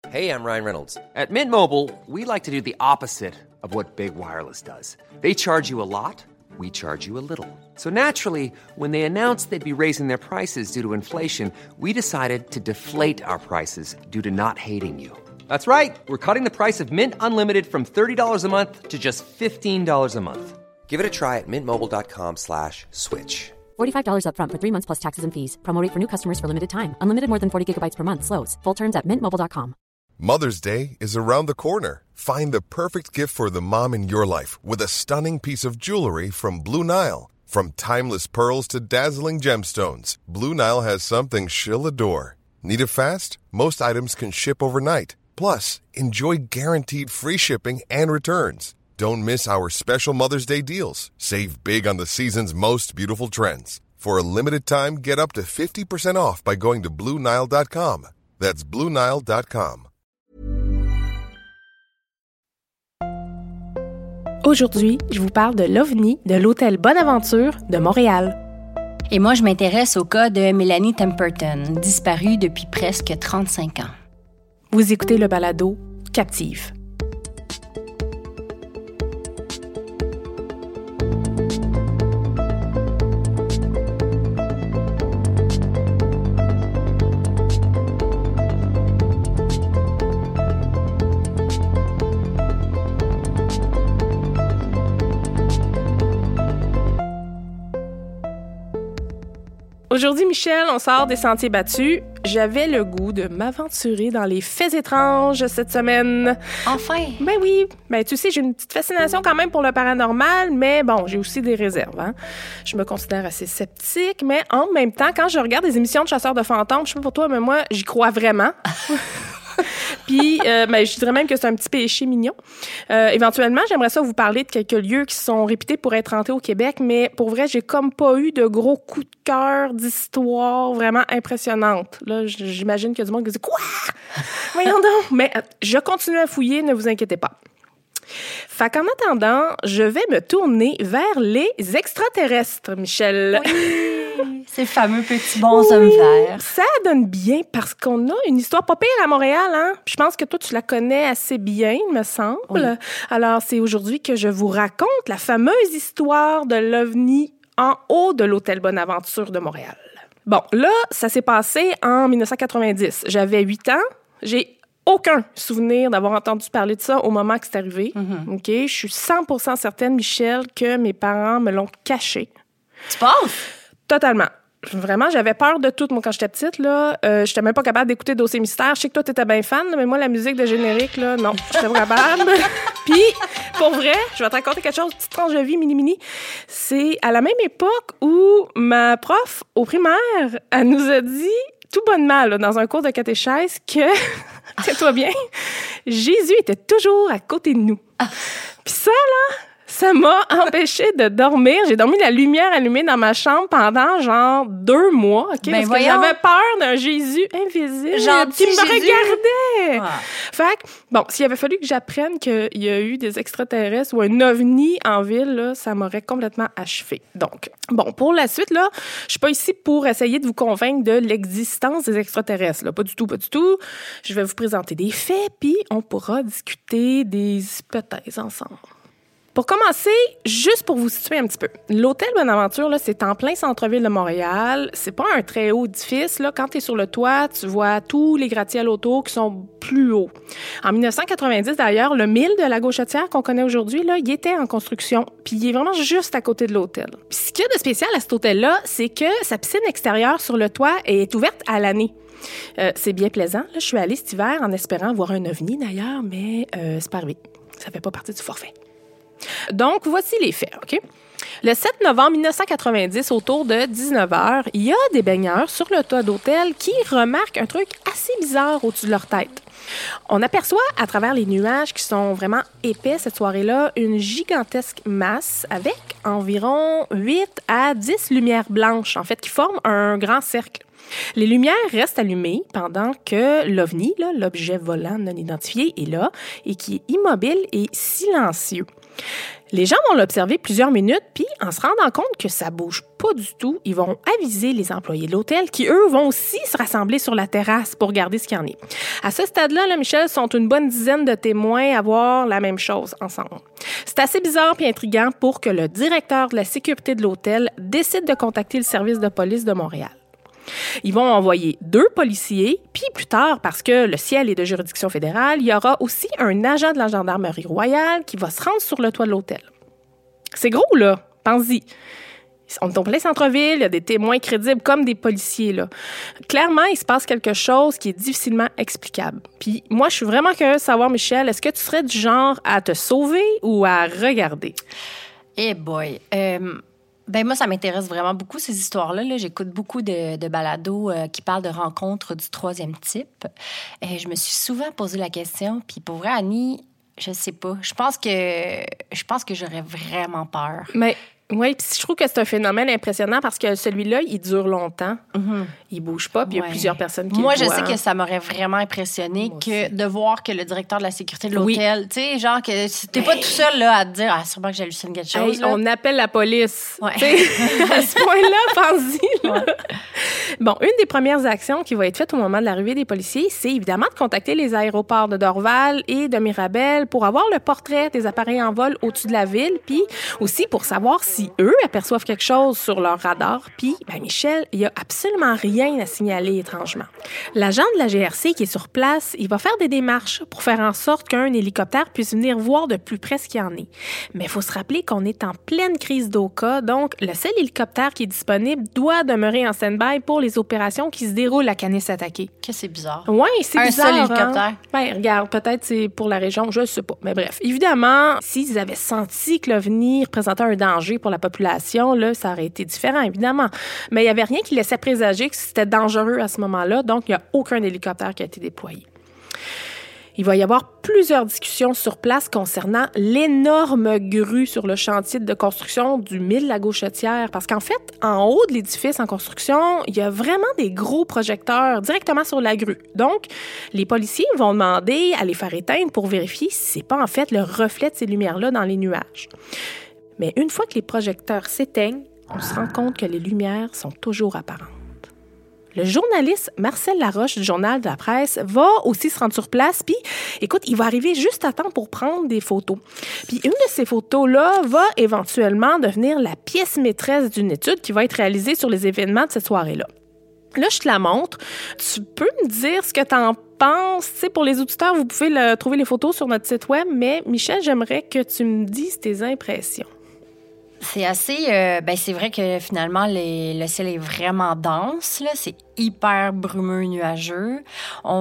Hey, I'm Ryan Reynolds. At Mint Mobile, we like to do the opposite of what Big Wireless does. They charge you a lot, we charge you a little. So naturally, when they announced they'd be raising their prices due to inflation, we decided to deflate our prices due to not hating you. That's right. We're cutting the price of Mint Unlimited from $30 a month to just $15 a month. Give it a try at mintmobile.com/switch. $45 up front for 3 months plus taxes and fees. Promo rate for new customers for limited time. Unlimited more than 40 gigabytes per month. Slows full terms at mintmobile.com. Mother's Day is around the corner. Find the perfect gift for the mom in your life with a stunning piece of jewelry from Blue Nile. From timeless pearls to dazzling gemstones, Blue Nile has something she'll adore. Need it fast? Most items can ship overnight. Plus, enjoy guaranteed free shipping and returns. Don't miss our special Mother's Day deals. Save big on the season's most beautiful trends. For a limited time, get up to 50% off by going to BlueNile.com. That's BlueNile.com. Aujourd'hui, je vous parle de l'OVNI de l'Hôtel Bonaventure de Montréal. Et moi, je m'intéresse au cas de Mélanie Temperton, disparue depuis presque 35 ans. Vous écoutez le balado Captive. Aujourd'hui, Michel, on sort des sentiers battus. J'avais le goût de m'aventurer dans les faits étranges cette semaine. Enfin! Ben oui. Ben tu sais, j'ai une petite fascination quand même pour le paranormal, mais bon, j'ai aussi des réserves. Hein? Je me considère assez sceptique, mais en même temps, quand je regarde des émissions de chasseurs de fantômes, je sais pas pour toi, mais moi, j'y crois vraiment. Puis, je dirais même que c'est un petit péché mignon. Éventuellement, j'aimerais ça vous parler de quelques lieux qui sont réputés pour être hantés au Québec, mais pour vrai, j'ai comme pas eu de gros coups de cœur d'histoire vraiment impressionnantes. Là, j'imagine qu'il y a du monde qui dit « Quoi? Voyons donc! » Mais je continue à fouiller, ne vous inquiétez pas. Fait qu'en attendant, je vais me tourner vers les extraterrestres, Michel. Oui, ces fameux petits bonshommes verts. Ça donne bien parce qu'on a une histoire pas pire à Montréal, hein? Je pense que toi, tu la connais assez bien, il me semble. Oui. Alors, c'est aujourd'hui que je vous raconte la fameuse histoire de l'OVNI en haut de l'Hôtel Bonaventure de Montréal. Bon, là, ça s'est passé en 1990. J'avais 8 ans. J'ai aucun souvenir d'avoir entendu parler de ça au moment que c'est arrivé. Mm-hmm. OK? Je suis 100% certaine, Michel, que mes parents me l'ont caché. Tu penses? Totalement. Vraiment, j'avais peur de tout, moi, quand j'étais petite, là. J'étais même pas capable d'écouter Dossier Mystère. Je sais que toi, t'étais bien fan, mais moi, la musique de générique, là, non, j'étais pas capable. Puis, pour vrai, je vais te raconter quelque chose, petite tranche de vie, mini. C'est à la même époque où ma prof au primaire, elle nous a dit, tout bonnement, là, dans un cours de catéchèse, que, tiens-toi bien, Jésus était toujours à côté de nous. Puis ça, là, ça m'a empêché de dormir. J'ai dormi la lumière allumée dans ma chambre pendant genre 2 mois, OK? Parce que j'avais peur d'un Jésus invisible qui me regardait. Ah. Fait que, bon, s'il avait fallu que j'apprenne qu'il y a eu des extraterrestres ou un ovni en ville, là, ça m'aurait complètement achevé. Donc, bon, pour la suite, là, je suis pas ici pour essayer de vous convaincre de l'existence des extraterrestres, là. Pas du tout. Je vais vous présenter des faits, puis on pourra discuter des hypothèses ensemble. Pour commencer, juste pour vous situer un petit peu, l'Hôtel Bonaventure, là, c'est en plein centre-ville de Montréal. C'est pas un très haut édifice. Là. Quand tu es sur le toit, tu vois tous les gratte-ciels autour qui sont plus hauts. En 1990, d'ailleurs, le mille de la Gauchetière qu'on connaît aujourd'hui, là, il était en construction. Puis il est vraiment juste à côté de l'hôtel. Puis ce qu'il y a de spécial à cet hôtel-là, c'est que sa piscine extérieure sur le toit est ouverte à l'année. C'est bien plaisant. Là, je suis allée cet hiver en espérant voir un ovni, d'ailleurs, mais c'est pas arrivé. Ça fait pas partie du forfait. Donc, voici les faits, OK? Le 7 novembre 1990, autour de 19h, il y a des baigneurs sur le toit d'hôtel qui remarquent un truc assez bizarre au-dessus de leur tête. On aperçoit, à travers les nuages qui sont vraiment épais cette soirée-là, une gigantesque masse avec environ 8 à 10 lumières blanches, en fait, qui forment un grand cercle. Les lumières restent allumées pendant que l'OVNI, là, l'objet volant non identifié, est là et qui est immobile et silencieux. Les gens vont l'observer plusieurs minutes, puis en se rendant compte que ça bouge pas du tout, ils vont aviser les employés de l'hôtel qui, eux, vont aussi se rassembler sur la terrasse pour regarder ce qu'il y en est. À ce stade-là, là, Michel, sont une bonne dizaine de témoins à voir la même chose ensemble. C'est assez bizarre et intriguant pour que le directeur de la sécurité de l'hôtel décide de contacter le service de police de Montréal. Ils vont envoyer 2 policiers, puis plus tard, parce que le ciel est de juridiction fédérale, il y aura aussi un agent de la gendarmerie royale qui va se rendre sur le toit de l'hôtel. C'est gros, là. Pense-y. On est en plein centre-ville, il y a des témoins crédibles comme des policiers, là. Clairement, il se passe quelque chose qui est difficilement explicable. Puis moi, je suis vraiment curieuse de savoir, Michel, est-ce que tu serais du genre à te sauver ou à regarder? Eh boy! Moi, ça m'intéresse vraiment beaucoup, ces histoires-là. Là. J'écoute beaucoup de balados qui parlent de rencontres du 3e type. Je me suis souvent posé la question, puis pour vrai, Annie, je sais pas. Je pense que j'aurais vraiment peur. Mais oui, puis je trouve que c'est un phénomène impressionnant parce que celui-là, il dure longtemps. Mm-hmm. Il bouge pas, puis il y a plusieurs personnes qui Moi, le voient. je sais que ça m'aurait vraiment impressionné de voir que le directeur de la sécurité de l'hôtel, tu sais, genre que t'es pas tout seul là à te dire « Ah, sûrement que j'hallucine quelque chose. Hey, » On appelle la police. Ouais. À ce point-là, pense-y. Là. Ouais. Bon, une des premières actions qui va être faite au moment de l'arrivée des policiers, c'est évidemment de contacter les aéroports de Dorval et de Mirabel pour avoir le portrait des appareils en vol au-dessus de la ville, puis aussi pour savoir si eux aperçoivent quelque chose sur leur radar. Puis, Michel, il y a absolument rien à signaler étrangement. L'agent de la GRC qui est sur place, il va faire des démarches pour faire en sorte qu'un hélicoptère puisse venir voir de plus près ce qu'il y en est. Mais il faut se rappeler qu'on est en pleine crise d'Oka, donc le seul hélicoptère qui est disponible doit demeurer en stand-by pour les opérations qui se déroulent à Kanesatake. Que c'est bizarre. Oui, c'est bizarre. Un seul hélicoptère. Ben, regarde, peut-être c'est pour la région, je ne sais pas. Mais bref, évidemment, s'ils avaient senti que l'OVNI représentait un danger pour la population, là, ça aurait été différent, évidemment. Mais il n'y avait rien qui laissait présager que c'était dangereux à ce moment-là, donc il n'y a aucun hélicoptère qui a été déployé. Il va y avoir plusieurs discussions sur place concernant l'énorme grue sur le chantier de construction du Mille La Gauchetière. Parce qu'en fait, en haut de l'édifice en construction, il y a vraiment des gros projecteurs directement sur la grue. Donc, les policiers vont demander à les faire éteindre pour vérifier si c'est pas en fait le reflet de ces lumières-là dans les nuages. Mais une fois que les projecteurs s'éteignent, on se rend compte que les lumières sont toujours apparentes. Le journaliste Marcel Laroche du Journal de la Presse va aussi se rendre sur place, puis écoute, il va arriver juste à temps pour prendre des photos. Puis une de ces photos-là va éventuellement devenir la pièce maîtresse d'une étude qui va être réalisée sur les événements de cette soirée-là. Là, je te la montre. Tu peux me dire ce que tu en penses? Tu sais, pour les auditeurs, vous pouvez trouver les photos sur notre site web, mais Michel, j'aimerais que tu me dises tes impressions. C'est assez... c'est vrai que finalement, le ciel est vraiment dense. Là. C'est hyper brumeux, nuageux. On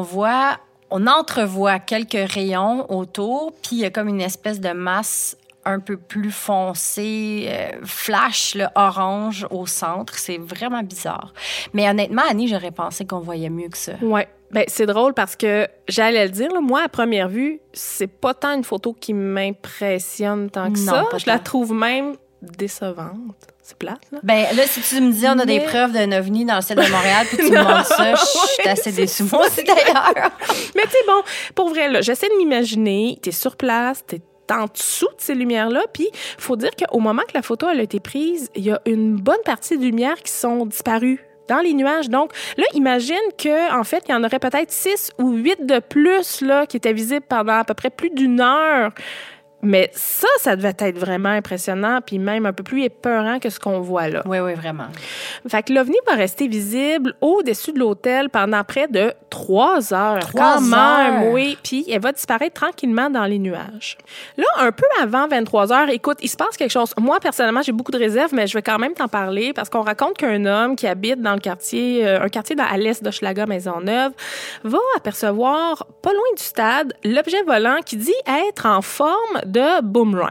entrevoit quelques rayons autour, puis il y a comme une espèce de masse un peu plus foncée, flash, là, orange au centre. C'est vraiment bizarre. Mais honnêtement, Annie, j'aurais pensé qu'on voyait mieux que ça. Oui. Ben, c'est drôle parce que, j'allais le dire, là, moi, à première vue, c'est pas tant une photo qui m'impressionne tant que ça. Je la trouve même décevante. C'est plate, là. Ben là, si tu me dis on a des preuves d'un ovni dans le ciel de Montréal puis tu me montres ça, je suis assez déçue. Moi aussi, d'ailleurs. Mais tu sais, bon, pour vrai, là, j'essaie de m'imaginer, t'es sur place, t'es en dessous de ces lumières-là, puis il faut dire qu'au moment que la photo elle a été prise, il y a une bonne partie de lumières qui sont disparues dans les nuages. Donc, là, imagine qu'en fait, il y en aurait peut-être 6 ou 8 de plus là, qui étaient visibles pendant à peu près plus d'1 heure. Mais ça devait être vraiment impressionnant, puis même un peu plus épeurant que ce qu'on voit là. Oui, vraiment. Fait que l'OVNI va rester visible au-dessus de l'hôtel pendant près de 3 heures. 3 heures? Oui. Puis elle va disparaître tranquillement dans les nuages. Là, un peu avant 23 heures, écoute, il se passe quelque chose. Moi, personnellement, j'ai beaucoup de réserves, mais je vais quand même t'en parler parce qu'on raconte qu'un homme qui habite dans le quartier, à l'est d'Hochelaga, Maisonneuve, va apercevoir, pas loin du stade, l'objet volant qui dit être en forme de boomerang.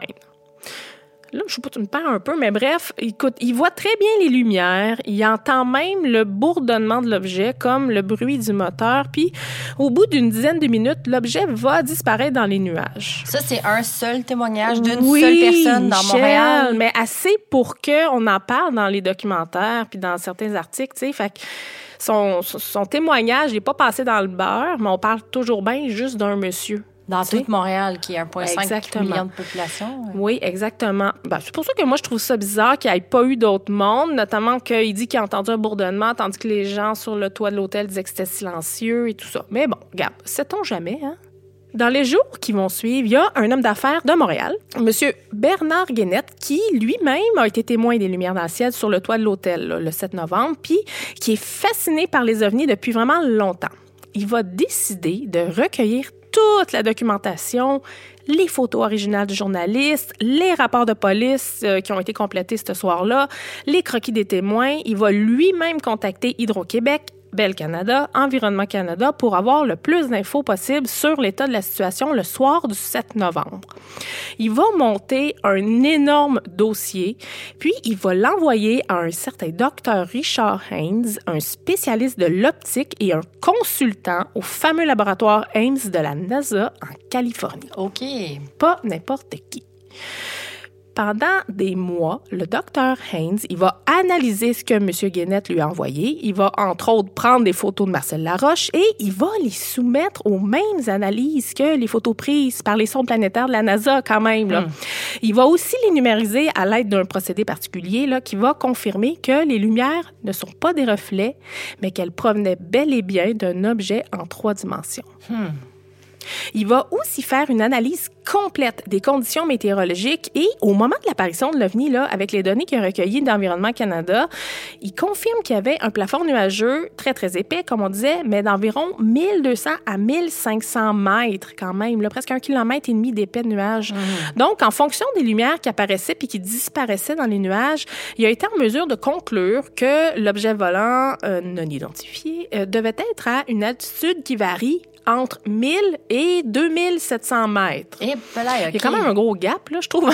Là, je sais pas, tu me perds un peu, mais bref, écoute, il voit très bien les lumières, il entend même le bourdonnement de l'objet, comme le bruit du moteur, puis au bout d'une dizaine de minutes, l'objet va disparaître dans les nuages. Ça, c'est un seul témoignage d'une seule personne dans Montréal. Mais assez pour qu'on en parle dans les documentaires, puis dans certains articles, tu sais, fait que son témoignage n'est pas passé dans le beurre, mais on parle toujours bien juste d'un monsieur. Dans toute Montréal, qui est 1,5 million de population. Oui, exactement. Ben, c'est pour ça que moi, je trouve ça bizarre qu'il n'y ait pas eu d'autres mondes, notamment qu'il dit qu'il a entendu un bourdonnement, tandis que les gens sur le toit de l'hôtel disaient que c'était silencieux et tout ça. Mais bon, regarde, sait-on jamais, hein? Dans les jours qui vont suivre, il y a un homme d'affaires de Montréal, M. Bernard Guénette, qui lui-même a été témoin des lumières dans le ciel sur le toit de l'hôtel là, le 7 novembre, puis qui est fasciné par les ovnis depuis vraiment longtemps. Il va décider de recueillir toute la documentation, les photos originales du journaliste, les rapports de police qui ont été complétés ce soir-là, les croquis des témoins. Il va lui-même contacter Hydro-Québec, Bell Canada, Environnement Canada pour avoir le plus d'infos possible sur l'état de la situation le soir du 7 novembre. Il va monter un énorme dossier, puis il va l'envoyer à un certain Dr. Richard Haynes, un spécialiste de l'optique et un consultant au fameux laboratoire Ames de la NASA en Californie. OK. Pas n'importe qui. Pendant des mois, le docteur Haynes, il va analyser ce que M. Guénette lui a envoyé. Il va, entre autres, prendre des photos de Marcel Laroche et il va les soumettre aux mêmes analyses que les photos prises par les sondes planétaires de la NASA, quand même. Là. Il va aussi les numériser à l'aide d'un procédé particulier là, qui va confirmer que les lumières ne sont pas des reflets, mais qu'elles provenaient bel et bien d'un objet en 3 dimensions. Il va aussi faire une analyse complète des conditions météorologiques et au moment de l'apparition de l'OVNI, là, avec les données qu'il a recueillies d'Environnement Canada, il confirme qu'il y avait un plafond nuageux très, très épais, comme on disait, mais d'environ 1200 à 1500 mètres quand même, là, presque 1,5 km d'épais de nuages. Donc, en fonction des lumières qui apparaissaient puis qui disparaissaient dans les nuages, il a été en mesure de conclure que l'objet volant non identifié devait être à une altitude qui varie entre 1000 et 2700 mètres. Et là, okay. Il y a quand même un gros gap, là, je trouve.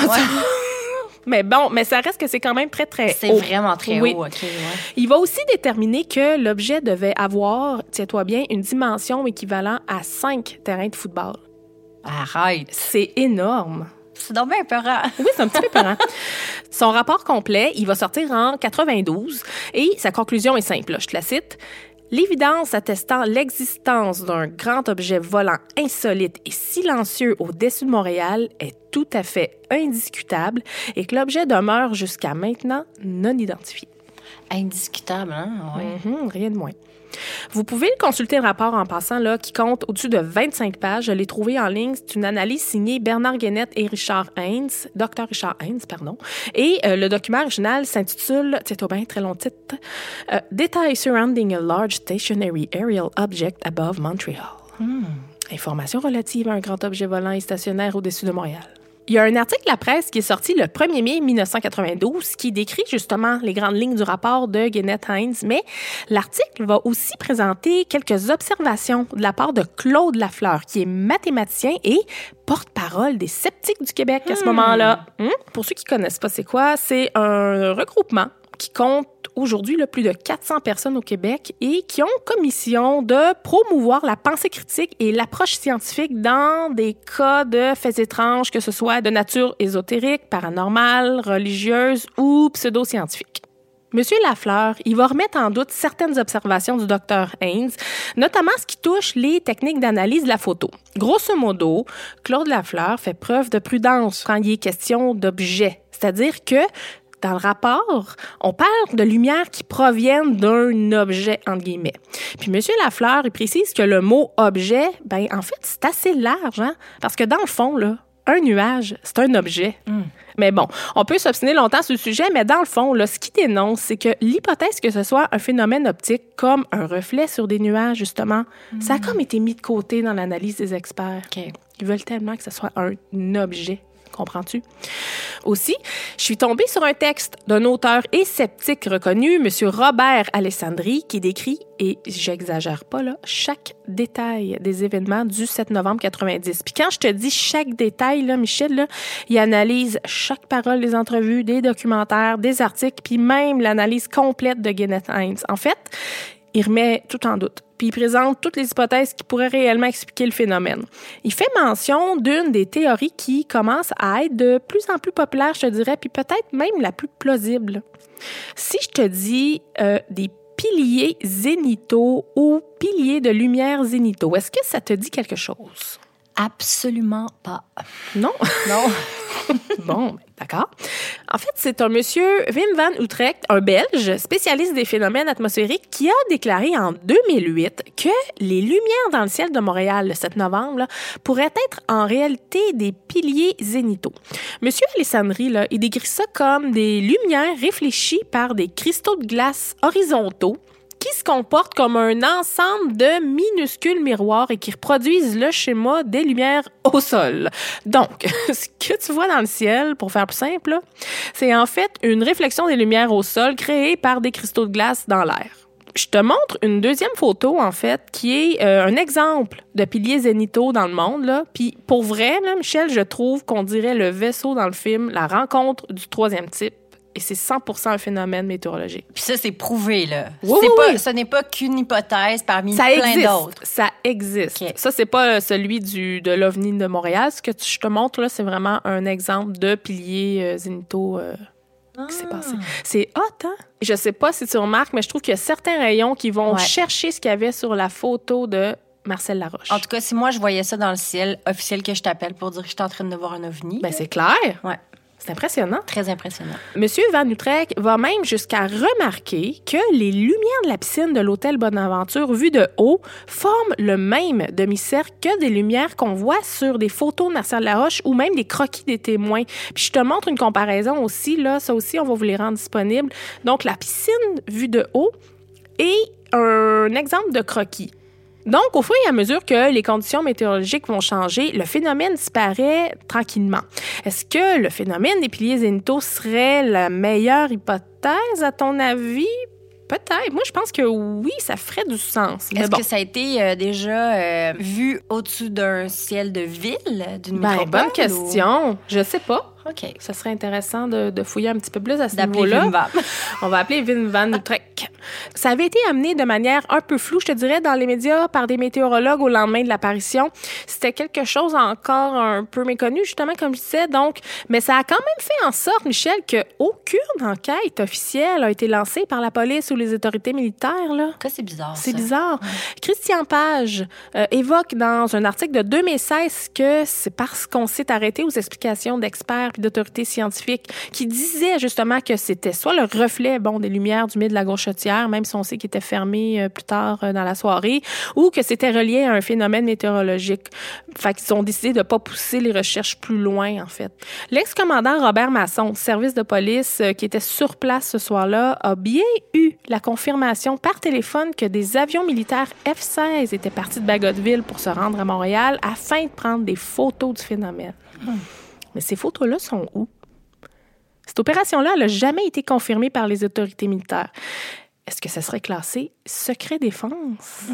Mais bon, mais ça reste que c'est quand même très, très haut. C'est vraiment très haut, OK. Ouais. Il va aussi déterminer que l'objet devait avoir, tiens-toi bien, une dimension équivalente à 5 terrains de football. Arrête! C'est énorme. C'est donc bien peurant. Oui, c'est un petit peu peurant. Son rapport complet, il va sortir en 92 et sa conclusion est simple, là, je te la cite. L'évidence attestant l'existence d'un grand objet volant insolite et silencieux au-dessus de Montréal est tout à fait indiscutable et que l'objet demeure jusqu'à maintenant non identifié. Indiscutable, hein? Oui. Rien de moins. Vous pouvez consulter le rapport en passant, là, qui compte au-dessus de 25 pages. Je l'ai trouvé en ligne. C'est une analyse signée Bernard Guénette et Richard Haynes, Dr. Richard Haynes, pardon. Et le document original s'intitule, tiens-toi bien, très long titre, Details surrounding a large stationary aerial object above Montreal. Informations relatives à un grand objet volant et stationnaire au-dessus de Montréal. Il y a un article de la presse qui est sorti le 1er mai 1992 qui décrit justement les grandes lignes du rapport de Guénette-Haynes, mais l'article va aussi présenter quelques observations de la part de Claude Lafleur, qui est mathématicien et porte-parole des sceptiques du Québec à ce moment-là. Pour ceux qui ne connaissent pas c'est quoi, c'est un regroupement qui compte aujourd'hui là, plus de 400 personnes au Québec et qui ont comme mission de promouvoir la pensée critique et l'approche scientifique dans des cas de faits étranges, que ce soit de nature ésotérique, paranormale, religieuse ou pseudo-scientifique. Monsieur Lafleur, il va remettre en doute certaines observations du Dr. Haynes, notamment ce qui touche les techniques d'analyse de la photo. Grosso modo, Claude Lafleur fait preuve de prudence quand il est question d'objets, c'est-à-dire que dans le rapport, on parle de lumière qui proviennent d'un objet, entre guillemets. Puis M. Lafleur, il précise que le mot « objet », ben en fait, c'est assez large, hein? Parce que dans le fond, là, un nuage, c'est un objet. Mais bon, on peut s'obstiner longtemps sur le sujet, mais dans le fond, là, ce qui dénonce, c'est que l'hypothèse que ce soit un phénomène optique comme un reflet sur des nuages, justement, ça a comme été mis de côté dans l'analyse des experts. Okay. Ils veulent tellement que ce soit un objet. Comprends-tu? Aussi, je suis tombée sur un texte d'un auteur et sceptique reconnu, M. Robert Alessandri, qui décrit, et j'exagère pas là, chaque détail des événements du 7 novembre 90. Puis quand je te dis chaque détail, là, Michel, là, il analyse chaque parole des entrevues, des documentaires, des articles, puis même l'analyse complète de Guénette-Haynes. En fait, il remet tout en doute. Puis il présente toutes les hypothèses qui pourraient réellement expliquer le phénomène. Il fait mention d'une des théories qui commence à être de plus en plus populaire, je te dirais, puis peut-être même la plus plausible. Si je te dis des piliers zénithaux ou piliers de lumière zénithaux, est-ce que ça te dit quelque chose? Absolument pas. Non? Non. Bon, d'accord. En fait, c'est un monsieur, Wim van Utrecht, un Belge, spécialiste des phénomènes atmosphériques, qui a déclaré en 2008 que les lumières dans le ciel de Montréal le 7 novembre là, pourraient être en réalité des piliers zénithaux. Monsieur Alessandri, là, il décrit ça comme des lumières réfléchies par des cristaux de glace horizontaux qui se comportent comme un ensemble de minuscules miroirs et qui reproduisent le schéma des lumières au sol. Donc, ce que tu vois dans le ciel, pour faire plus simple, là, c'est en fait une réflexion des lumières au sol créée par des cristaux de glace dans l'air. Je te montre une deuxième photo, en fait, qui est un exemple de piliers zénithaux dans le monde, là. Puis, pour vrai, là, Michel, je trouve qu'on dirait le vaisseau dans le film La rencontre du troisième type. Et c'est 100% un phénomène météorologique. Puis ça, c'est prouvé, là. Oui, oui. Ce n'est pas qu'une hypothèse parmi ça plein existe. d'autres. Ça existe. Okay. Ça, c'est pas celui de l'OVNI de Montréal. Ce que je te montre, là, c'est vraiment un exemple de piliers zénithaux qui s'est passé. C'est hot, hein? Je sais pas si tu remarques, mais je trouve qu'il y a certains rayons qui vont chercher ce qu'il y avait sur la photo de Marcel Laroche. En tout cas, si moi, je voyais ça dans le ciel, officiel que je t'appelle pour dire que je suis en train de voir un ovni. Ben, c'est clair. Ouais. C'est impressionnant. Très impressionnant. Monsieur Van Utrecht va même jusqu'à remarquer que les lumières de la piscine de l'hôtel Bonaventure vues de haut forment le même demi-cercle que des lumières qu'on voit sur des photos de Marcel Laroche ou même des croquis des témoins. Puis je te montre une comparaison aussi, là, ça aussi, on va vous les rendre disponibles. Donc, la piscine vue de haut est un exemple de croquis. Donc, au fur et à mesure que les conditions météorologiques vont changer, le phénomène disparaît tranquillement. Est-ce que le phénomène des piliers zénithaux serait la meilleure hypothèse, à ton avis? Peut-être. Moi, je pense que oui, ça ferait du sens. Est-ce que ça a été déjà vu au-dessus d'un ciel de ville, d'une métropole? Bonne question. Je sais pas. OK. Ça serait intéressant de fouiller un petit peu plus à ce niveau-là. Wim Van. On va appeler Wim van Utrecht. Ça avait été amené de manière un peu floue, je te dirais, dans les médias par des météorologues au lendemain de l'apparition. C'était quelque chose encore un peu méconnu, justement, comme je disais. Donc, mais ça a quand même fait en sorte, Michel, qu'aucune enquête officielle a été lancée par la police ou les autorités militaires, là. Ça, c'est bizarre. C'est bizarre. Ouais. Christian Page évoque dans un article de 2016 que c'est parce qu'on s'est arrêté aux explications d'experts puis d'autorités scientifiques qui disaient justement que c'était soit le reflet des lumières du mid de la Gauchetière, même si on sait qu'il était fermé plus tard dans la soirée, ou que c'était relié à un phénomène météorologique. Fait qu'ils ont décidé de ne pas pousser les recherches plus loin, en fait. L'ex-commandant Robert Masson, du service de police qui était sur place ce soir-là, a bien eu la confirmation par téléphone que des avions militaires F-16 étaient partis de Bagotville pour se rendre à Montréal afin de prendre des photos du phénomène. Mais ces photos-là sont où? Cette opération-là, elle n'a jamais été confirmée par les autorités militaires. Est-ce que ça serait classé secret défense?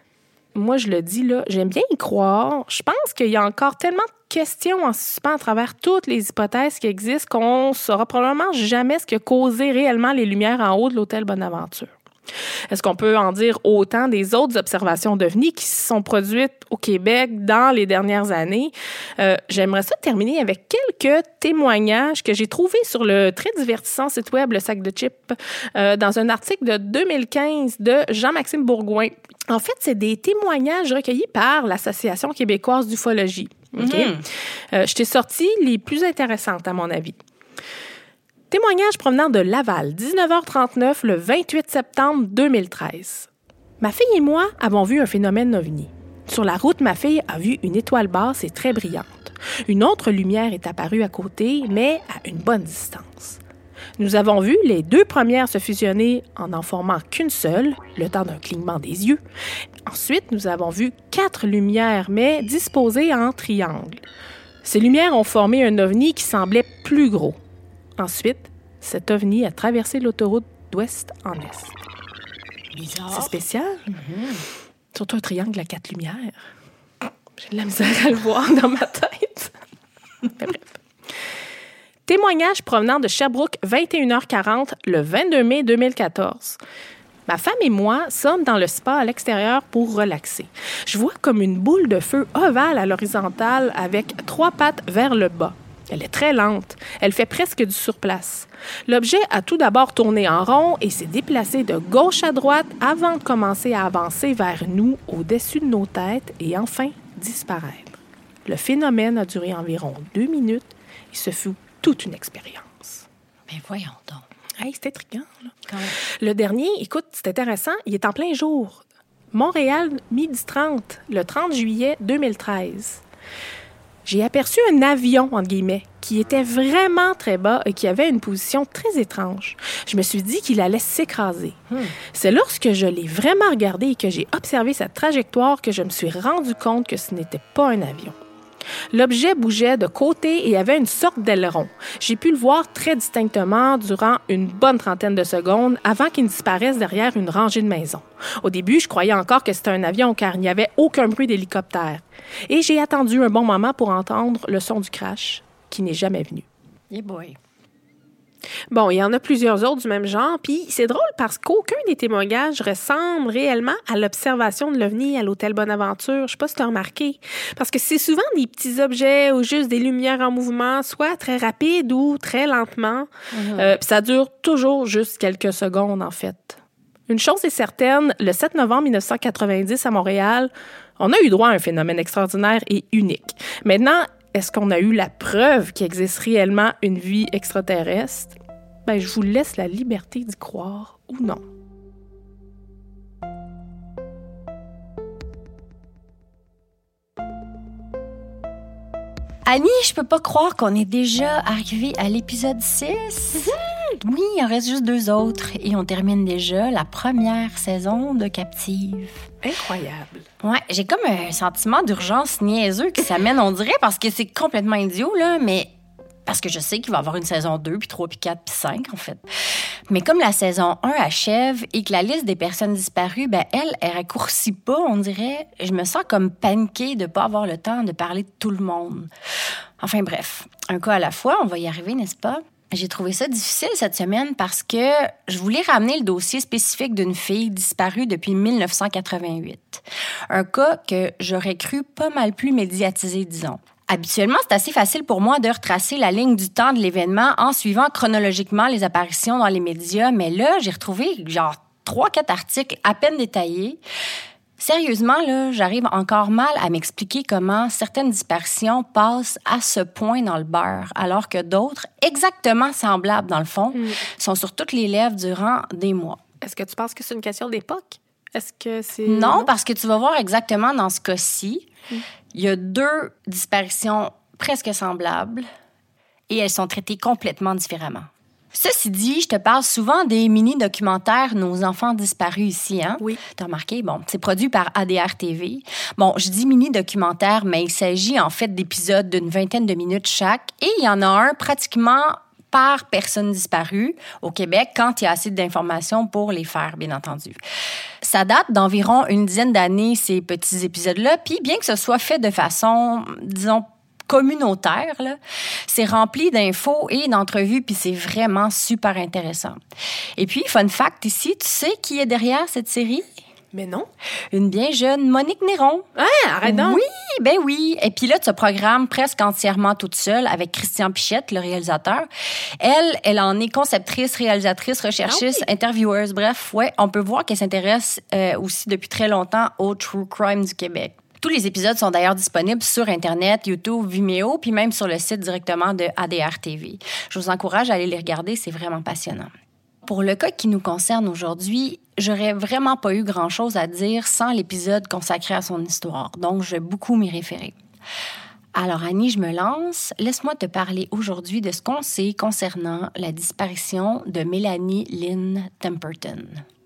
Moi, je le dis, là, j'aime bien y croire. Je pense qu'il y a encore tellement de questions en suspens à travers toutes les hypothèses qui existent qu'on ne saura probablement jamais ce qui a causé réellement les lumières en haut de l'hôtel Bonaventure. Est-ce qu'on peut en dire autant des autres observations d'OVNI qui se sont produites au Québec dans les dernières années? J'aimerais ça terminer avec quelques témoignages que j'ai trouvés sur le très divertissant site web Le Sac de Chips dans un article de 2015 de Jean-Maxime Bourgouin. En fait, c'est des témoignages recueillis par l'Association québécoise d'ufologie. Okay? Je t'ai sorti les plus intéressantes, à mon avis. Témoignage provenant de Laval, 19h39, le 28 septembre 2013. Ma fille et moi avons vu un phénomène ovni. Sur la route, ma fille a vu une étoile basse et très brillante. Une autre lumière est apparue à côté, mais à une bonne distance. Nous avons vu les deux premières se fusionner en n'en formant qu'une seule, le temps d'un clignement des yeux. Ensuite, nous avons vu 4 lumières, mais disposées en triangle. Ces lumières ont formé un ovni qui semblait plus gros. Ensuite, cet ovni a traversé l'autoroute d'ouest en est. Bizarre. C'est spécial. Surtout un triangle à 4 lumières. J'ai de la misère à le voir dans ma tête. Mais bref. Témoignage provenant de Sherbrooke, 21h40, le 22 mai 2014. Ma femme et moi sommes dans le spa à l'extérieur pour relaxer. Je vois comme une boule de feu ovale à l'horizontale avec 3 pattes vers le bas. Elle est très lente. Elle fait presque du surplace. L'objet a tout d'abord tourné en rond et s'est déplacé de gauche à droite avant de commencer à avancer vers nous, au-dessus de nos têtes et enfin disparaître. Le phénomène a duré environ 2 minutes et ce fut toute une expérience. Mais voyons donc. Hey, c'est intriguant, là. Quand même. Le dernier, écoute, c'est intéressant, il est en plein jour. Montréal, 12h30, le 30 juillet 2013. J'ai aperçu un avion, entre guillemets, qui était vraiment très bas et qui avait une position très étrange. Je me suis dit qu'il allait s'écraser. C'est lorsque je l'ai vraiment regardé et que j'ai observé sa trajectoire que je me suis rendu compte que ce n'était pas un avion. L'objet bougeait de côté et avait une sorte d'aileron. J'ai pu le voir très distinctement durant une bonne trentaine de secondes avant qu'il ne disparaisse derrière une rangée de maisons. Au début, je croyais encore que c'était un avion car il n'y avait aucun bruit d'hélicoptère. Et j'ai attendu un bon moment pour entendre le son du crash qui n'est jamais venu. Yeah boy. Bon, il y en a plusieurs autres du même genre, puis c'est drôle parce qu'aucun des témoignages ressemble réellement à l'observation de l'OVNI à l'hôtel Bonaventure. Je sais pas si tu as remarqué. Parce que c'est souvent des petits objets ou juste des lumières en mouvement, soit très rapides ou très lentement. Puis ça dure toujours juste quelques secondes, en fait. Une chose est certaine, le 7 novembre 1990 à Montréal, on a eu droit à un phénomène extraordinaire et unique. Maintenant, est-ce qu'on a eu la preuve qu'il existe réellement une vie extraterrestre? Ben, je vous laisse la liberté d'y croire ou non. Annie, je peux pas croire qu'on est déjà arrivé à l'épisode 6. Oui, il en reste juste 2 autres et on termine déjà la première saison de Captive. Incroyable. Ouais, j'ai comme un sentiment d'urgence niaiseux qui s'amène, on dirait, parce que c'est complètement idiot, là, mais parce que je sais qu'il va y avoir une saison 2, puis 3, puis 4, puis 5, en fait. Mais comme la saison 1 achève et que la liste des personnes disparues, ben elle raccourcit pas, on dirait. Je me sens comme paniquée de pas avoir le temps de parler de tout le monde. Enfin bref, un cas à la fois, on va y arriver, n'est-ce pas? J'ai trouvé ça difficile cette semaine parce que je voulais ramener le dossier spécifique d'une fille disparue depuis 1988. Un cas que j'aurais cru pas mal plus médiatisé, disons. Habituellement, c'est assez facile pour moi de retracer la ligne du temps de l'événement en suivant chronologiquement les apparitions dans les médias, mais là, j'ai retrouvé genre 3-4 articles à peine détaillés. Sérieusement, là, j'arrive encore mal à m'expliquer comment certaines disparitions passent à ce point dans le beurre, alors que d'autres, exactement semblables dans le fond, sont sur toutes les lèvres durant des mois. Est-ce que tu penses que c'est une question d'époque? Est-ce que c'est... Non, parce que tu vas voir exactement dans ce cas-ci, il y a 2 disparitions presque semblables et elles sont traitées complètement différemment. Ceci dit, je te parle souvent des mini-documentaires Nos enfants disparus ici, hein? Oui. T'as remarqué? Bon, c'est produit par ADR TV. Bon, je dis mini-documentaire, mais il s'agit en fait d'épisodes d'une 20aine de minutes chaque et il y en a un pratiquement par personne disparue au Québec quand il y a assez d'informations pour les faire, bien entendu. Ça date d'environ une dizaine d'années, ces petits épisodes-là, puis bien que ce soit fait de façon, disons, communautaire, là, c'est rempli d'infos et d'entrevues, puis c'est vraiment super intéressant. Et puis, fun fact ici, tu sais qui est derrière cette série? Mais non. Une bien jeune Monique Néron. Ah, arrête donc. Oui, ben oui. Et puis là, tu programmes presque entièrement toute seule avec Christian Pichette, le réalisateur. Elle en est conceptrice, réalisatrice, recherchiste, intervieweuse. Bref, ouais, on peut voir qu'elle s'intéresse aussi depuis très longtemps au true crime du Québec. Tous les épisodes sont d'ailleurs disponibles sur Internet, YouTube, Vimeo, puis même sur le site directement de ADR TV. Je vous encourage à aller les regarder, c'est vraiment passionnant. Pour le cas qui nous concerne aujourd'hui, j'aurais vraiment pas eu grand-chose à dire sans l'épisode consacré à son histoire, donc je vais beaucoup m'y référer. Alors Annie, je me lance. Laisse-moi te parler aujourd'hui de ce qu'on sait concernant la disparition de Mélanie Lynn Temperton.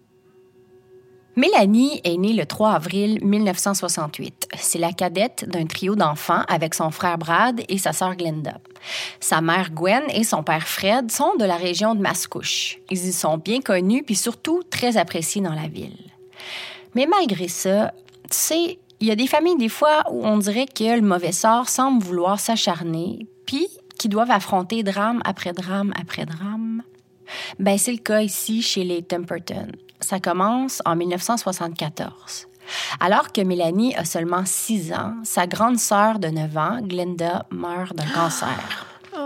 Mélanie est née le 3 avril 1968. C'est la cadette d'un trio d'enfants avec son frère Brad et sa sœur Glenda. Sa mère Gwen et son père Fred sont de la région de Mascouche. Ils y sont bien connus puis surtout très appréciés dans la ville. Mais malgré ça, tu sais, il y a des familles des fois où on dirait que le mauvais sort semble vouloir s'acharner puis qui doivent affronter drame après drame après drame. Ben, c'est le cas ici chez les Temperton. Ça commence en 1974. Alors que Mélanie a seulement 6 ans, sa grande sœur de 9 ans, Glenda, meurt d'un cancer. Oh.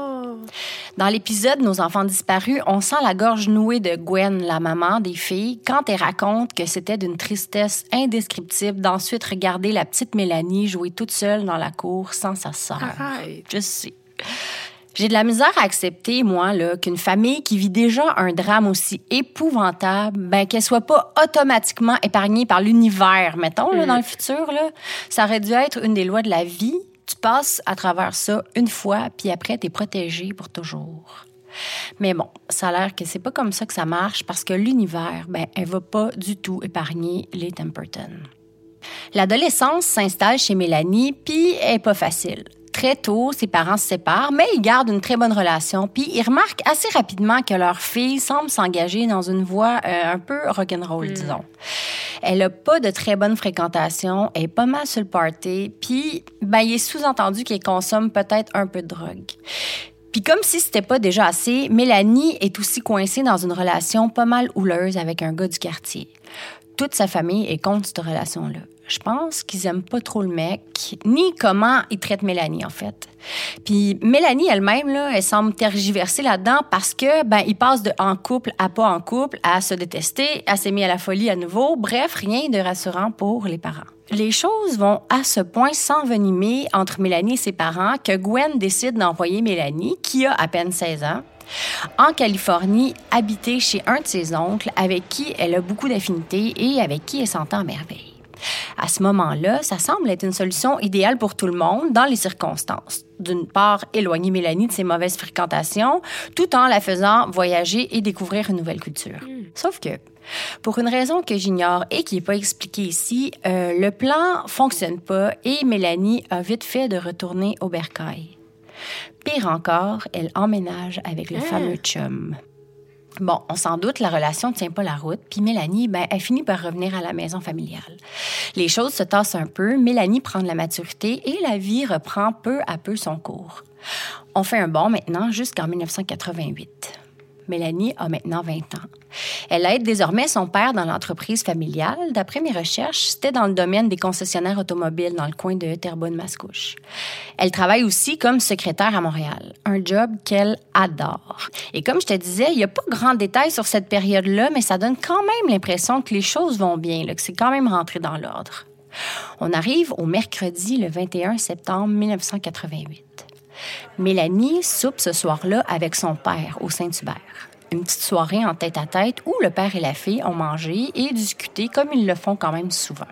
Dans l'épisode Nos enfants disparus, on sent la gorge nouée de Gwen, la maman des filles, quand elle raconte que c'était d'une tristesse indescriptible d'ensuite regarder la petite Mélanie jouer toute seule dans la cour sans sa sœur. Arrête. Je sais. J'ai de la misère à accepter, moi, là, qu'une famille qui vit déjà un drame aussi épouvantable, ben, qu'elle soit pas automatiquement épargnée par l'univers, mettons, là, dans le futur, là. Ça aurait dû être une des lois de la vie. Tu passes à travers ça une fois, puis après, t'es protégé pour toujours. Mais bon, ça a l'air que c'est pas comme ça que ça marche, parce que l'univers, ben, elle va pas du tout épargner les Temperton. L'adolescence s'installe chez Mélanie, puis elle est pas facile. Très tôt, ses parents se séparent, mais ils gardent une très bonne relation. Puis ils remarquent assez rapidement que leur fille semble s'engager dans une voie un peu rock'n'roll, disons. Elle a pas de très bonne fréquentation, elle est pas mal sur le party, puis ben, il est sous-entendu qu'elle consomme peut-être un peu de drogue. Puis comme si c'était pas déjà assez, Mélanie est aussi coincée dans une relation pas mal houleuse avec un gars du quartier. Toute sa famille est contre cette relation-là. Je pense qu'ils aiment pas trop le mec, ni comment ils traitent Mélanie, en fait. Puis Mélanie elle-même, là, elle semble tergiverser là-dedans parce que, ben, ils passent de en couple à pas en couple, à se détester, à s'aimer à la folie à nouveau. Bref, rien de rassurant pour les parents. Les choses vont à ce point s'envenimer entre Mélanie et ses parents que Gwen décide d'envoyer Mélanie, qui a à peine 16 ans, en Californie, habiter chez un de ses oncles avec qui elle a beaucoup d'affinités et avec qui elle s'entend à merveille. À ce moment-là, ça semble être une solution idéale pour tout le monde dans les circonstances. D'une part, éloigner Mélanie de ses mauvaises fréquentations, tout en la faisant voyager et découvrir une nouvelle culture. Sauf que, pour une raison que j'ignore et qui n'est pas expliquée ici, le plan fonctionne pas et Mélanie a vite fait de retourner au bercail. Pire encore, elle emménage avec le fameux chum. Bon, on s'en doute, la relation ne tient pas la route, puis Mélanie, ben, elle finit par revenir à la maison familiale. Les choses se tassent un peu, Mélanie prend de la maturité et la vie reprend peu à peu son cours. On fait un bond maintenant jusqu'en 1988. Mélanie a maintenant 20 ans. Elle aide désormais son père dans l'entreprise familiale. D'après mes recherches, c'était dans le domaine des concessionnaires automobiles dans le coin de Terrebonne-Mascouche. Elle travaille aussi comme secrétaire à Montréal, un job qu'elle adore. Et comme je te disais, il n'y a pas grand détail sur cette période-là, mais ça donne quand même l'impression que les choses vont bien, là, que c'est quand même rentré dans l'ordre. On arrive au mercredi, le 21 septembre 1988. Mélanie soupe ce soir-là avec son père au Saint-Hubert. Une petite soirée en tête-à-tête où le père et la fille ont mangé et discuté comme ils le font quand même souvent.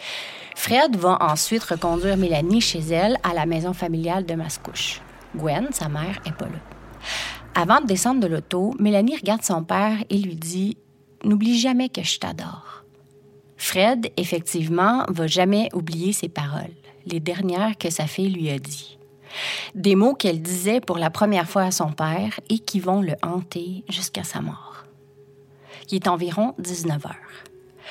Fred va ensuite reconduire Mélanie chez elle à la maison familiale de Mascouche. Gwen, sa mère, n'est pas là. Avant de descendre de l'auto, Mélanie regarde son père et lui dit « N'oublie jamais que je t'adore ». Fred, effectivement, va jamais oublier ses paroles, les dernières que sa fille lui a dit. Des mots qu'elle disait pour la première fois à son père et qui vont le hanter jusqu'à sa mort. Il est environ 19 heures.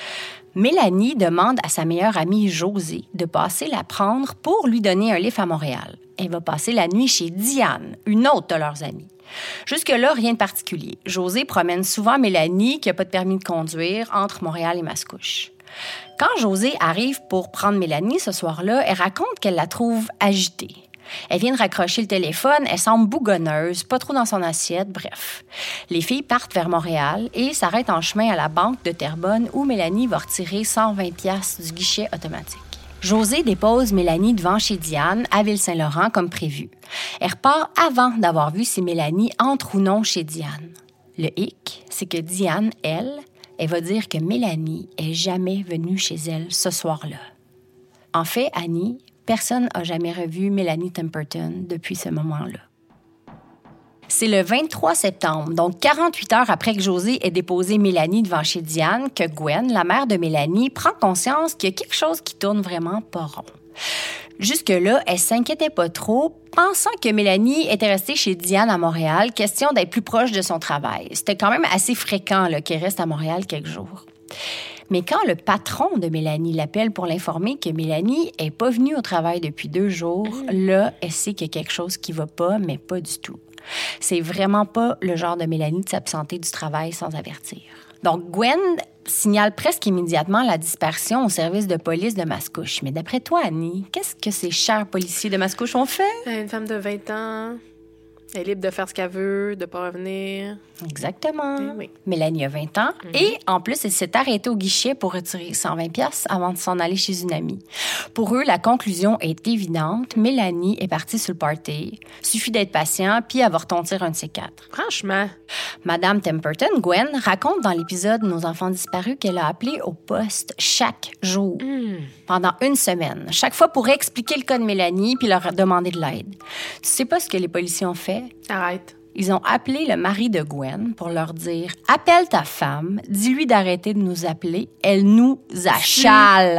Mélanie demande à sa meilleure amie Josée de passer la prendre pour lui donner un lift à Montréal. Elle va passer la nuit chez Diane, une autre de leurs amies. Jusque-là, rien de particulier. Josée promène souvent Mélanie, qui n'a pas de permis de conduire, entre Montréal et Mascouche. Quand Josée arrive pour prendre Mélanie ce soir-là, elle raconte qu'elle la trouve agitée. Elle vient de raccrocher le téléphone, elle semble bougonneuse, pas trop dans son assiette, bref. Les filles partent vers Montréal et s'arrêtent en chemin à la banque de Terrebonne où Mélanie va retirer 120 piastres du guichet automatique. Josée dépose Mélanie devant chez Diane à Ville-Saint-Laurent comme prévu. Elle repart avant d'avoir vu si Mélanie entre ou non chez Diane. Le hic, c'est que Diane, elle va dire que Mélanie est jamais venue chez elle ce soir-là. En fait, Annie, personne n'a jamais revu Mélanie Temperton depuis ce moment-là. C'est le 23 septembre, donc 48 heures après que Josée ait déposé Mélanie devant chez Diane, que Gwen, la mère de Mélanie, prend conscience qu'il y a quelque chose qui tourne vraiment pas rond. Jusque-là, elle s'inquiétait pas trop, pensant que Mélanie était restée chez Diane à Montréal, question d'être plus proche de son travail. C'était quand même assez fréquent là, qu'elle reste à Montréal quelques jours. Mais quand le patron de Mélanie l'appelle pour l'informer que Mélanie n'est pas venue au travail depuis 2 jours, là, elle sait qu'il y a quelque chose qui va pas, mais pas du tout. C'est vraiment pas le genre de Mélanie de s'absenter du travail sans avertir. Donc, Gwen signale presque immédiatement la disparition au service de police de Mascouche. Mais d'après toi, Annie, qu'est-ce que ces chers policiers de Mascouche ont fait? Une femme de 20 ans Elle est libre de faire ce qu'elle veut, de pas revenir. Exactement. Oui. Mélanie a 20 ans et en plus, elle s'est arrêtée au guichet pour retirer 120 pièces avant de s'en aller chez une amie. Pour eux, la conclusion est évidente. Mélanie est partie sur le party. Suffit d'être patient puis elle va retentir un de ces 4. Franchement. Madame Temperton, Gwen, raconte dans l'épisode Nos enfants disparus qu'elle a appelé au poste chaque jour pendant 1 semaine, chaque fois pour expliquer le cas de Mélanie puis leur demander de l'aide. Tu sais pas ce que les policiers ont fait? Arrête. Ils ont appelé le mari de Gwen pour leur dire « Appelle ta femme, dis-lui d'arrêter de nous appeler, elle nous achale. »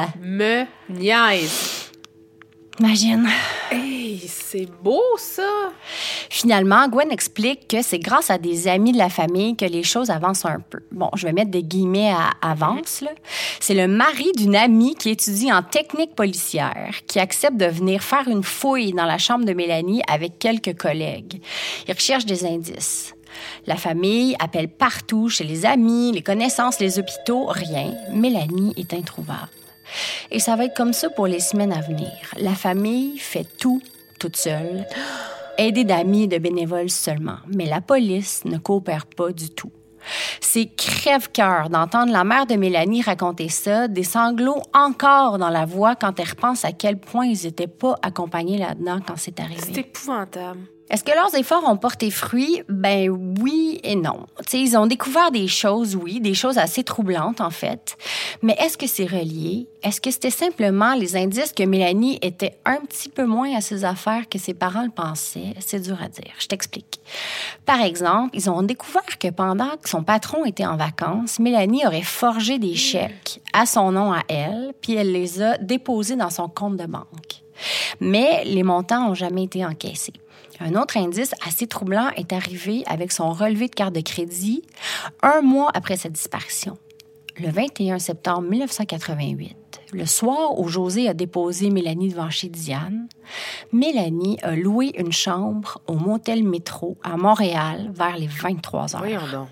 Me niaise. Imagine. Hey, c'est beau, ça! Finalement, Gwen explique que c'est grâce à des amis de la famille que les choses avancent un peu. Bon, je vais mettre des guillemets à avance, là. C'est le mari d'une amie qui étudie en technique policière qui accepte de venir faire une fouille dans la chambre de Mélanie avec quelques collègues. Ils recherchent des indices. La famille appelle partout, chez les amis, les connaissances, les hôpitaux, rien. Mélanie est introuvable. Et ça va être comme ça pour les semaines à venir. La famille fait tout toute seule, aidée d'amis et de bénévoles seulement. Mais la police ne coopère pas du tout. C'est crève-cœur d'entendre la mère de Mélanie raconter ça, des sanglots encore dans la voix quand elle repense à quel point ils n'étaient pas accompagnés là-dedans quand c'est arrivé. C'est épouvantable. Est-ce que leurs efforts ont porté fruit? Ben oui et non. T'sais, ils ont découvert des choses, oui, des choses assez troublantes en fait. Mais est-ce que c'est relié? Est-ce que c'était simplement les indices que Mélanie était un petit peu moins à ses affaires que ses parents le pensaient? C'est dur à dire. Je t'explique. Par exemple, ils ont découvert que pendant que son patron était en vacances, Mélanie aurait forgé des chèques à son nom à elle, puis elle les a déposés dans son compte de banque. Mais les montants n'ont jamais été encaissés. Un autre indice assez troublant est arrivé avec son relevé de carte de crédit 1 mois après sa disparition. Le 21 septembre 1988, le soir où José a déposé Mélanie devant chez Diane, Mélanie a loué une chambre au motel Métro à Montréal vers les 23 heures. Voyons donc.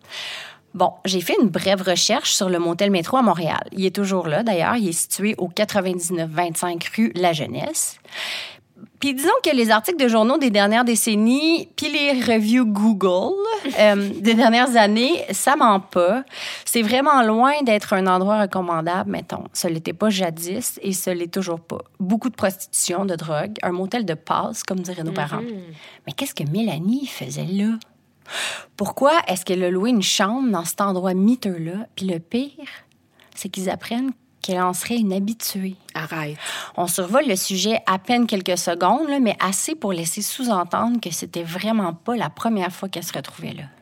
Bon, j'ai fait une brève recherche sur le motel Métro à Montréal. Il est toujours là, d'ailleurs. Il est situé au 9925 rue La Jeunesse. Puis disons que les articles de journaux des dernières décennies, puis les reviews Google des dernières années, ça ment pas. C'est vraiment loin d'être un endroit recommandable, mettons. Ça l'était pas jadis et ça l'est toujours pas. Beaucoup de prostitution, de drogue, un motel de passe, comme diraient nos parents. Mais qu'est-ce que Mélanie faisait là? Pourquoi est-ce qu'elle a loué une chambre dans cet endroit miteux-là? Puis le pire, c'est qu'ils apprennent qu'elle en serait une habituée. Arrête. On survole le sujet à peine quelques secondes, là, mais assez pour laisser sous-entendre que c'était vraiment pas la première fois qu'elle se retrouvait là.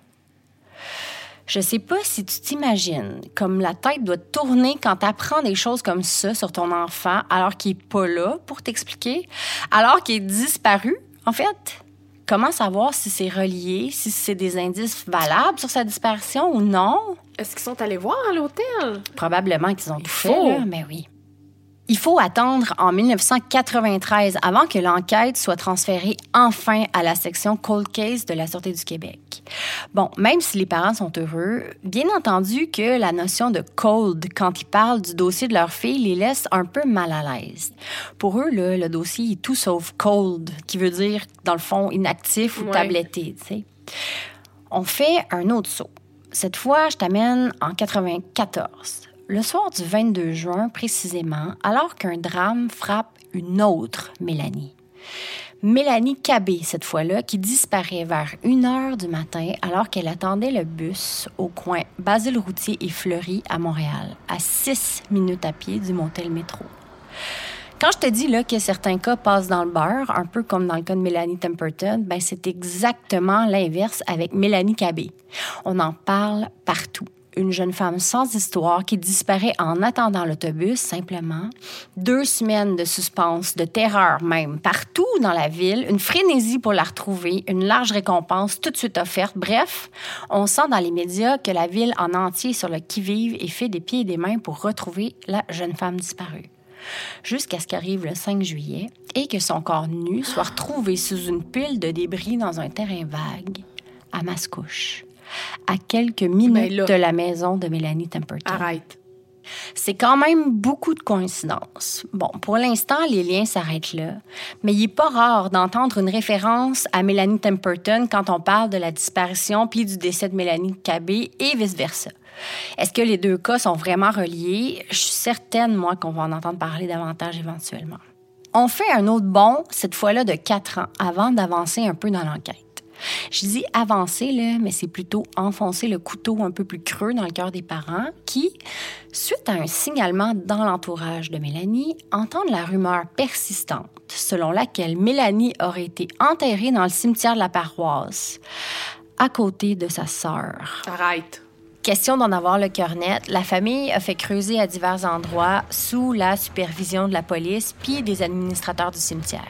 Je sais pas si tu t'imagines comme la tête doit tourner quand t'apprends des choses comme ça sur ton enfant alors qu'il est pas là pour t'expliquer, alors qu'il est disparu, en fait. Comment savoir si c'est relié, si c'est des indices valables sur sa disparition ou non? Est-ce qu'ils sont allés voir à l'hôtel? Probablement qu'ils ont tout fait, faut. là, mais oui. Il faut attendre en 1993 avant que l'enquête soit transférée enfin à la section Cold Case de la Sûreté du Québec. Bon, même si les parents sont heureux, bien entendu que la notion de cold, quand ils parlent du dossier de leur fille, les laisse un peu mal à l'aise. Pour eux, là, le dossier est tout sauf cold, qui veut dire, dans le fond, inactif ou tabletté, tu sais. On fait un autre saut. Cette fois, je t'amène en 94. Le soir du 22 juin, précisément, alors qu'un drame frappe une autre Mélanie. Mélanie Cabé, cette fois-là, qui disparaît vers 1h du matin alors qu'elle attendait le bus au coin Basile-Routier et Fleury à Montréal, à 6 minutes à pied du motel Métro. Quand je te dis là, que certains cas passent dans le beurre, un peu comme dans le cas de Mélanie Temperton, ben c'est exactement l'inverse avec Mélanie Cabé. On en parle partout. Une jeune femme sans histoire qui disparaît en attendant l'autobus, simplement. 2 semaines de suspense, de terreur même, partout dans la ville. Une frénésie pour la retrouver, une large récompense tout de suite offerte. Bref, on sent dans les médias que la ville en entier est sur le qui-vive et fait des pieds et des mains pour retrouver la jeune femme disparue. Jusqu'à ce qu'arrive le 5 juillet et que son corps nu soit retrouvé sous une pile de débris dans un terrain vague à Mascouche, à quelques minutes de la maison de Mélanie Temperton. Arrête. C'est quand même beaucoup de coïncidences. Bon, pour l'instant, les liens s'arrêtent là, mais il n'est pas rare d'entendre une référence à Mélanie Temperton quand on parle de la disparition puis du décès de Mélanie Cabé et vice-versa. Est-ce que les deux cas sont vraiment reliés? Je suis certaine, moi, qu'on va en entendre parler davantage éventuellement. On fait un autre bond, cette fois-là de 4 ans, avant d'avancer un peu dans l'enquête. Je dis avancer, là, mais c'est plutôt enfoncer le couteau un peu plus creux dans le cœur des parents qui, suite à un signalement dans l'entourage de Mélanie, entendent la rumeur persistante selon laquelle Mélanie aurait été enterrée dans le cimetière de la paroisse, à côté de sa sœur. Arrête. Question d'en avoir le cœur net, la famille a fait creuser à divers endroits sous la supervision de la police puis des administrateurs du cimetière.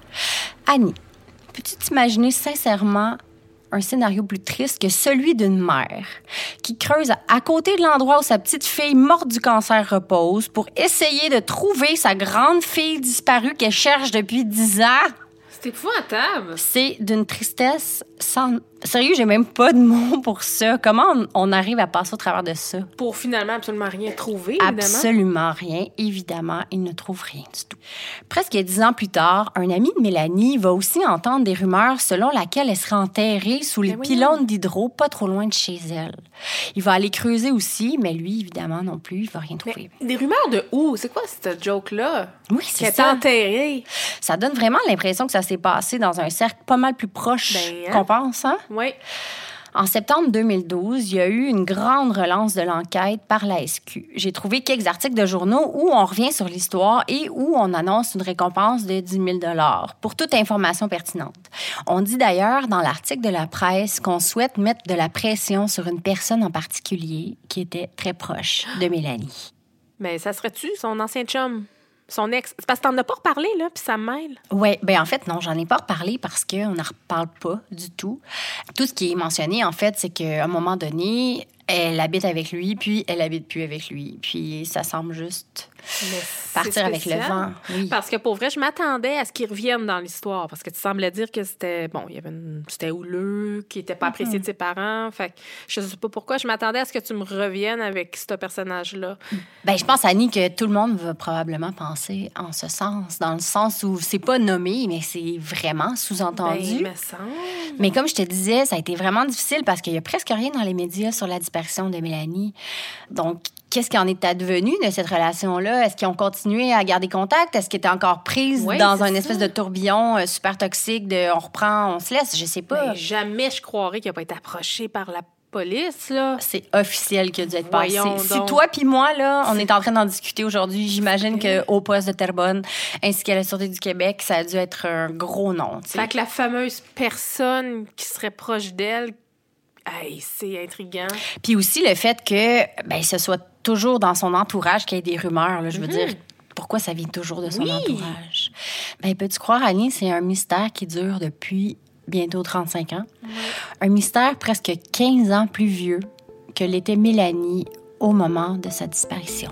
Annie, peux-tu t'imaginer sincèrement un scénario plus triste que celui d'une mère qui creuse à côté de l'endroit où sa petite fille morte du cancer repose pour essayer de trouver sa grande fille disparue qu'elle cherche depuis 10 ans? C'est épouvantable. C'est d'une tristesse sans... Sérieux, j'ai même pas de mots pour ça. Comment on arrive à passer au travers de ça? Pour finalement absolument rien trouver, évidemment. Absolument rien. Évidemment, il ne trouve rien du tout. Presque 10 ans plus tard, un ami de Mélanie va aussi entendre des rumeurs selon lesquelles elle serait enterrée sous les pylônes d'hydro pas trop loin de chez elle. Il va aller creuser aussi, mais lui, évidemment, non plus, il va rien trouver. Mais des rumeurs de où? C'est quoi cette joke-là? Oui, c'est Qu'elle ça. est enterrée. Ça donne vraiment l'impression que ça s'est passé dans un cercle pas mal plus proche qu'on pense, hein? Oui. En septembre 2012, il y a eu une grande relance de l'enquête par la SQ. J'ai trouvé quelques articles de journaux où on revient sur l'histoire et où on annonce une récompense de 10 000 $ pour toute information pertinente. On dit d'ailleurs dans l'article de la presse qu'on souhaite mettre de la pression sur une personne en particulier qui était très proche de Mélanie. Mais ça serait-tu son ancien chum? Son ex? C'est parce que t'en as pas reparlé, là, puis ça me mêle. Oui, bien en fait, non, j'en ai pas reparlé parce qu'on n'en reparle pas du tout. Tout ce qui est mentionné, en fait, c'est qu'à un moment donné, elle habite avec lui, puis elle habite plus avec lui. Puis ça semble juste partir avec le vent. Oui. Parce que pour vrai, je m'attendais à ce qu'il revienne dans l'histoire. Parce que tu semblais dire que c'était, bon, il y avait c'était houleux, qu'il n'était pas apprécié de ses parents. Fait que je sais pas pourquoi. Je m'attendais à ce que tu me reviennes avec ce personnage-là. Bien, je pense, Annie, que tout le monde va probablement penser en ce sens. Dans le sens où c'est pas nommé, mais c'est vraiment sous-entendu. Ben, me semble. Mais comme je te disais, ça a été vraiment difficile parce qu'il y a presque rien dans les médias sur la disparition de Mélanie. Donc, qu'est-ce qui en est advenu de cette relation-là? Est-ce qu'ils ont continué à garder contact? Est-ce qu'ils étaient encore prises dans un espèce de tourbillon super toxique de on reprend, on se laisse? Je sais pas. Mais jamais je croirais qu'il n'a pas été approché par la police, là. C'est officiel qu'il a dû être passé. Voyons Si donc. toi puis moi, là, on est en train d'en discuter aujourd'hui, j'imagine qu'au poste de Terrebonne ainsi qu'à la Sûreté du Québec, ça a dû être un gros nom. T'sais. Fait que la fameuse personne qui serait proche d'elle, hey, c'est intriguant. Puis aussi le fait que ce soit toujours dans son entourage qu'il y ait des rumeurs. Là, je veux dire, pourquoi ça vient toujours de son entourage? Peux-tu croire, Annie, c'est un mystère qui dure depuis bientôt 35 ans. Oui. Un mystère presque 15 ans plus vieux que l'était Mélanie au moment de sa disparition.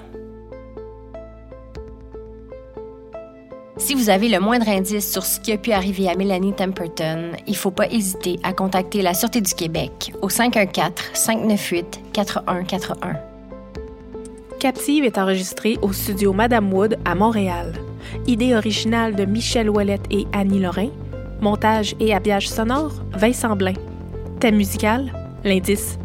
Si vous avez le moindre indice sur ce qui a pu arriver à Mélanie Temperton, il ne faut pas hésiter à contacter la Sûreté du Québec au 514-598-4141. Captive est enregistrée au studio Madame Wood à Montréal. Idée originale de Michel Ouellette et Annie Lorrain. Montage et habillage sonore, Vincent Blain. Thème musical, L'Indice.